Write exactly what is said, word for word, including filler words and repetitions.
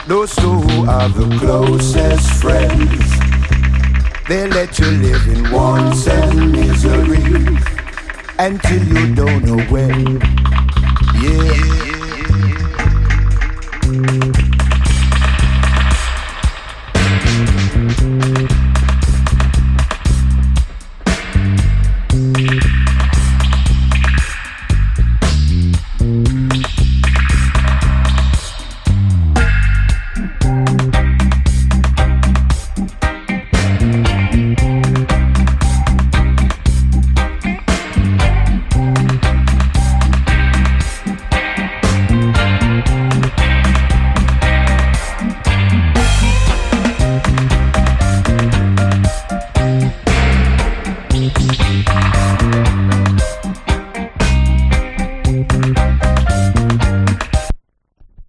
Those two who are the closest friends, they let you live in wants and misery until you don't know when. Yeah.